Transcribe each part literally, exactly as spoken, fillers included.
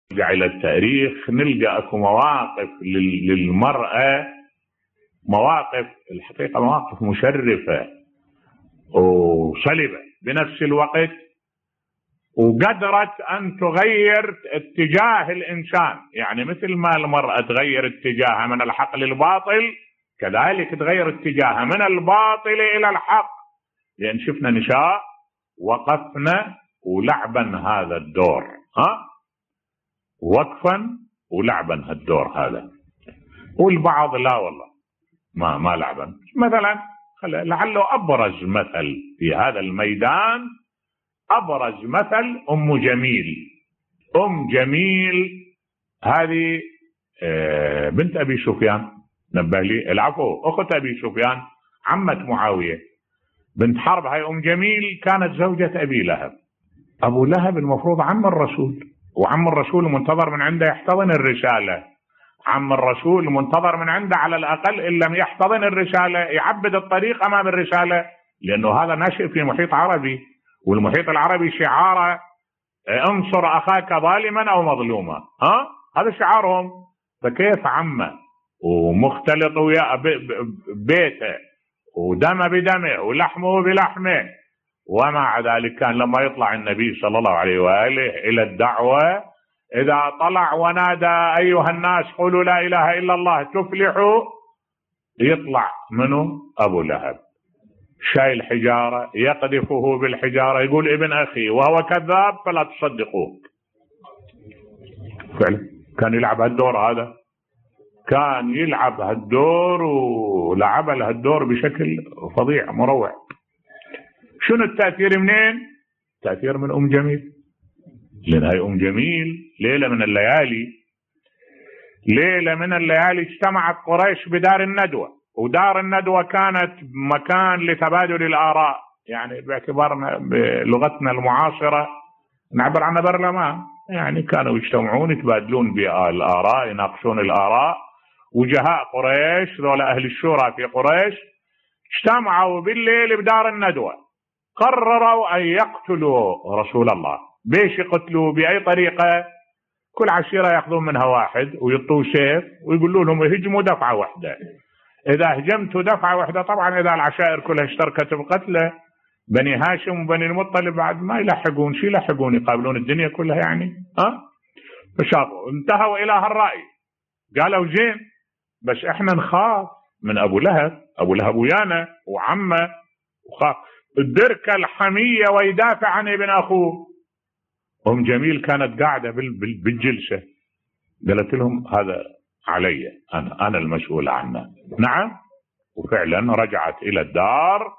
نرجع إلى التاريخ نلقى أكو مواقف للمرأة، مواقف الحقيقة مواقف مشرفة وصلبة بنفس الوقت، وقدرت أن تغير اتجاه الإنسان. يعني مثل ما المرأة تغير اتجاهها من الحق للباطل، كذلك تغير اتجاهها من الباطل إلى الحق، لأن شفنا نساء وقفنا ولعبا هذا الدور، ها وقفا ولعبا هالدور هذا. والبعض لا والله ما ما لعبا. مثلا لعله أبرز مثل في هذا الميدان، أبرز مثل أم جميل. أم جميل هذه بنت أبي سفيان، نبه لي العفو أخت أبي سفيان، عمة معاوية، بنت حرب. هاي أم جميل كانت زوجة أبي لهب. أبو لهب المفروض عم الرسول، وعم الرسول منتظر من عنده يحتضن الرسالة. عم الرسول منتظر من عنده على الأقل إن لم يحتضن الرسالة يعبد الطريق أمام الرسالة، لأنه هذا ناشئ في محيط عربي، والمحيط العربي شعاره انصر أخاك ظالما أو مظلوما، ها هذا شعارهم. فكيف عمه ومختلط ويا بيته ودم بدمه ولحمه بلحمه، ومع ذلك كان لما يطلع النبي صلى الله عليه وآله إلى الدعوة، إذا طلع ونادى أيها الناس قولوا لا إله إلا الله تفلحوا، يطلع منه أبو لهب شايل حجارة يقذفه بالحجارة، يقول ابن أخي وهو كذاب فلا تصدقوه. فعلا كان يلعب هالدور، هذا كان يلعب هالدور ولعب هالدور بشكل فظيع مروع. شنو التأثير منين؟ تأثير من أم جميل، لأن هاي أم جميل ليلة من الليالي، ليلة من الليالي اجتمعت قريش بدار الندوة، ودار الندوة كانت مكان لتبادل الآراء، يعني باعتبارنا بلغتنا المعاصرة نعبر عنها برلمان، يعني كانوا يجتمعون يتبادلون بالآراء، يناقشون الآراء. وجهاء قريش ذولا أهل الشورى في قريش اجتمعوا بالليل بدار الندوة، قرروا أن يقتلوا رسول الله. بيش يقتلوا؟ بأي طريقة؟ كل عشيرة يأخذون منها واحد ويطوا سيف ويقولوا لهم يهجموا دفعة واحدة. إذا هجمتوا دفعة واحدة، طبعا إذا العشائر كلها اشتركت بقتله، بني هاشم وبني المطلب بعد ما يلحقون، شي يلحقون يقابلون الدنيا كلها يعني، ها فشافوا انتهوا إلى هالرأي. قالوا زين، بس احنا نخاف من أبو لهب، أبو لهب ويانا وعمه، وخاف الدركة الحمية ويدافع عن ابن أخوه. أم جميل كانت قاعدة بالجلسة، قالت لهم هذا علي، أنا أنا المسؤول عنه. نعم، وفعلا رجعت إلى الدار،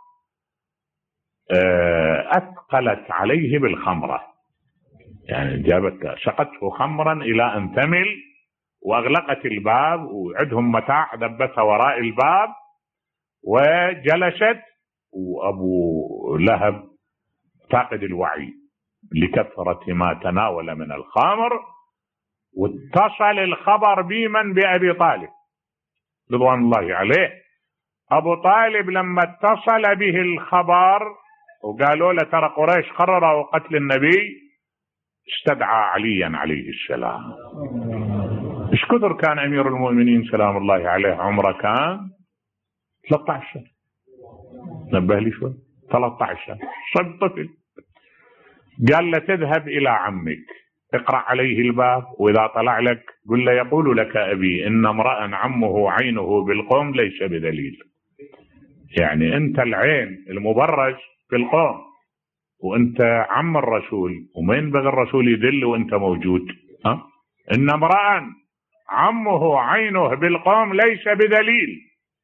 أثقلت عليه بالخمرة، يعني جابت سقته خمرا إلى أن ثمل، وأغلقت الباب وعندهم متاع دبتها وراء الباب وجلست. وأبو لهب فاقد الوعي لكثرة ما تناول من الخمر، واتصل الخبر بمن؟ بأبي طالب رضوان الله عليه. أبو طالب لما اتصل به الخبر وقالوا له ترى قريش قرروا قتل النبي، استدعى عليا عليه السلام. ايش كثر كان أمير المؤمنين سلام الله عليه عمره؟ كان ثلاثة عشر سنة، نبه لي شوي، ثلاثة عشر سنة، صد طفل. قال له تذهب إلى عمك، اقرأ عليه الباب، وإذا طلع لك قل له يقول لك أبي إن امرأ عمه عينه بالقوم ليس بدليل. يعني أنت العين المبرز في القوم، وأنت عم الرسول، وما ينبغي الرسول يدل وأنت موجود. ها؟ إن امرأ عمه عينه بالقوم ليس بدليل.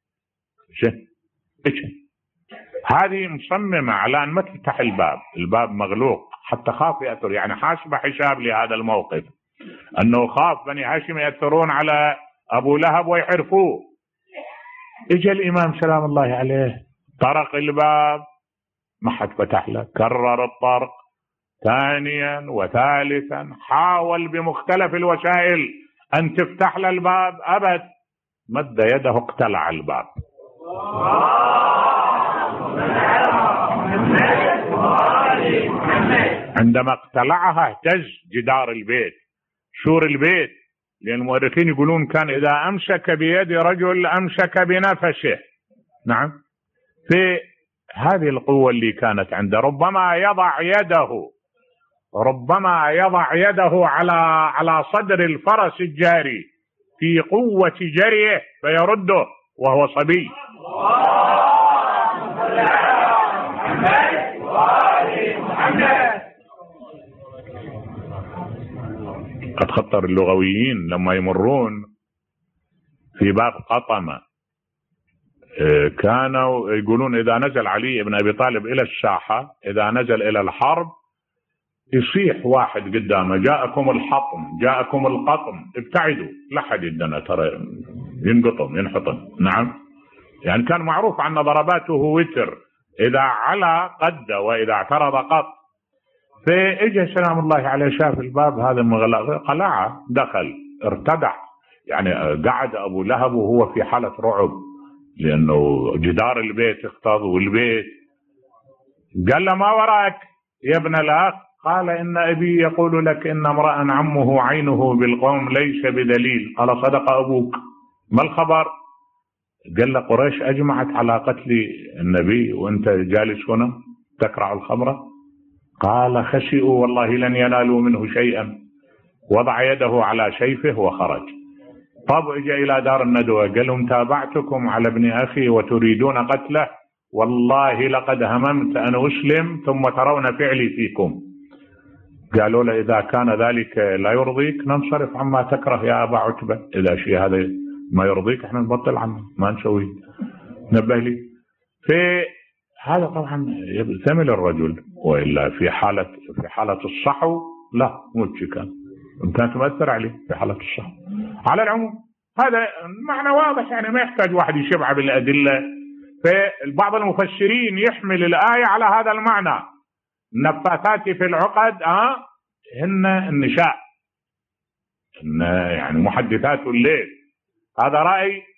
هذه مصممة على أن ما تفتح الباب، الباب مغلوق حتى خاف يأثر، يعني حاسبة حساب لهذا الموقف، أنه خاف بني هاشم يأثرون على أبو لهب ويحرفوه. إجا الإمام سلام الله عليه طرق الباب، ما حد فتح له، كرر الطرق ثانيا وثالثا، حاول بمختلف الوسائل أن تفتح له الباب، أبد، مد يده اقتلع الباب. عندما اقتلعها اهتز جدار البيت، سور البيت، لأن المؤرخين يقولون كان إذا أمسك بيد رجل أمسك بنفسه. نعم، في هذه القوة اللي كانت عنده ربما يضع يده ربما يضع يده على على صدر الفرس الجاري في قوة جريه فيرده وهو صبي. قد خطر اللغويين لما يمرون في باب قطمة كانوا يقولون إذا نزل علي بن أبي طالب إلى الساحة، إذا نزل إلى الحرب، يصيح واحد قدامه جاءكم الحطم جاءكم القطم، ابتعدوا لا حد يدنا ترى ينقطم ينحطم. نعم، يعني كان معروف أن ضرباته وتر، إذا علا قد وإذا اعترض قط. فإجا سلام الله عليه شاف الباب هذا مغلق، قلعه، دخل ارتدع، يعني قعد أبو لهب وهو في حالة رعب، لأنه جدار البيت اختض والبيت. قال له ما وراك يا ابن الأخ؟ قال إن أبي يقول لك إن امرأ عمه عينه بالقوم ليس بدليل. قال صدق أبوك، ما الخبر؟ قال له قريش أجمعت على قتل النبي وأنت جالس هنا تكرع الخمرة. قال خشئوا والله لن ينالوا منه شيئا، وضع يده على سيفه وخرج. طب اجى إلى دار الندوة قال لهم تابعتكم على ابن أخي وتريدون قتله، والله لقد هممت أن أسلم ثم ترون فعلي فيكم. قالوا له إذا كان ذلك لا يرضيك ننصرف عما تكره يا أبا عتبة، إذا شيء هذا ما يرضيك احنا نبطل عنه ما نسويه. نبه لي في هذا طبعا ثمل الرجل، وإلا في حالة في حالة الصحو لا موتش كان كانت تؤثر عليه في حالة الصحو. على العموم هذا معنى واضح، يعني ما يحتاج واحد يشبع بالأدلة. فبعض المفسرين يحمل الآية على هذا المعنى، النفاثات في العقد اه هن النساء، إن يعني محدثات الليل. هذا رأي